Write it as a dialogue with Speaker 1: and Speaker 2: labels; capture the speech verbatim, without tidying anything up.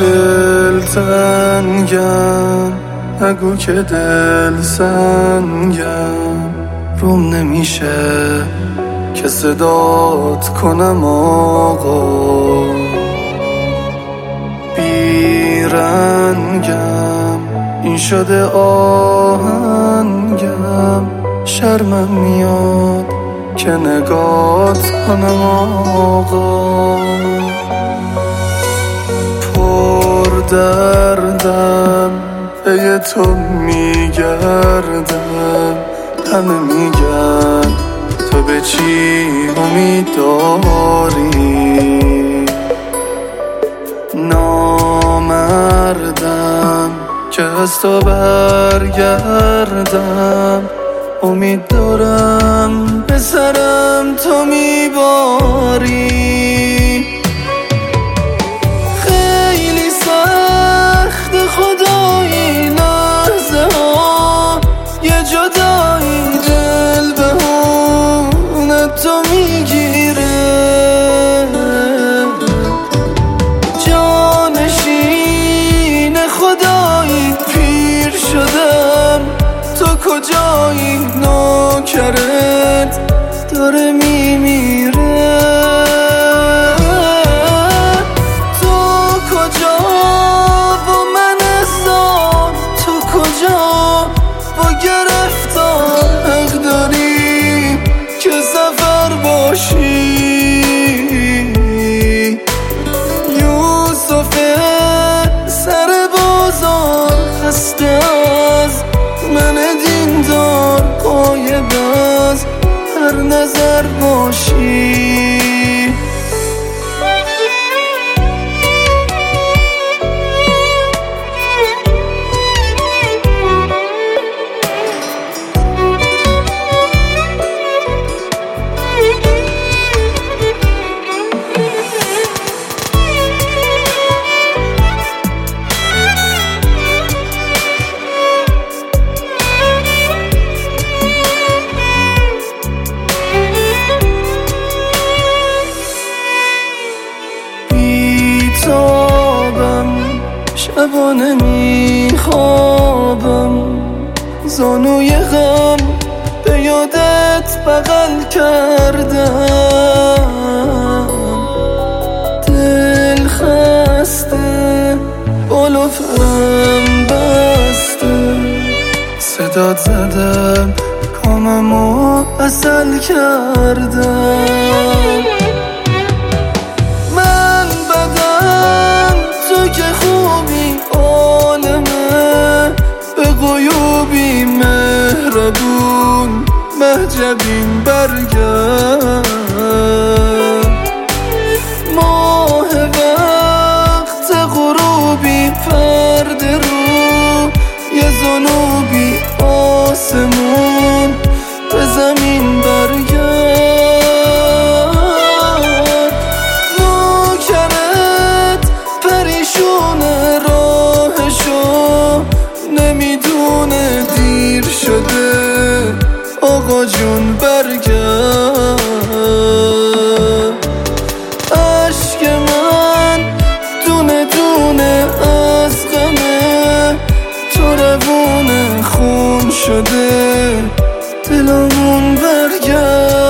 Speaker 1: دل تنگم، نگو که دل سنگم، روم نمیشه که صدات کنم آقا. بیرنگم این شده آهنگم، شرمم میاد که نگات کنم آقا. پر دردم به تو میگردم، همه میگن تو به چی امید داری. نامردم که از تو برگردم، امید دارم به سرم تو میباری. خیلی سخت خدایی لحظه ها، یه جدایی دل به هونه تو میگیره. جانشین خدایی پیر شدم، تو کجایی نوکرت داره میمیره. تو کجا و من ازار، تو کجا و گرفتار حق داری که سفر باشی. یوسف سر بازار خسته از من دیندار، غایب از هر نظر باشی. شبانه میخوابم، زانوی غم به یادت بغل کردم. دل خسته بالو فرم بسته، صدات زدم کاممو عسل کردم. من بدم تو که خوبی عالمه، به غیوبی مهربون مهجبین برگرد. ماه وقت غروبی پرده رو، یه ذنوبی آسمون به زمین برگرد. نوکرت پریشونه راهشو، نمیدونه دیر شده آقا جون برگرد. عشق من دونه دونه از غمه، تو روونه خون شده دلمون برگرد.